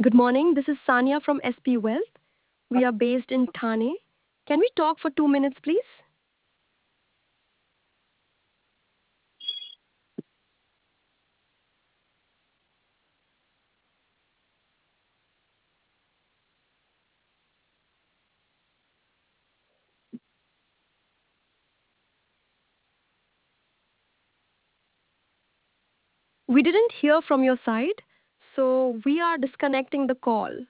Good morning. This is Sanya from SP Wealth. We are based in Thane. Can we talk for 2 minutes, please? We didn't hear from your side, so we are disconnecting the call.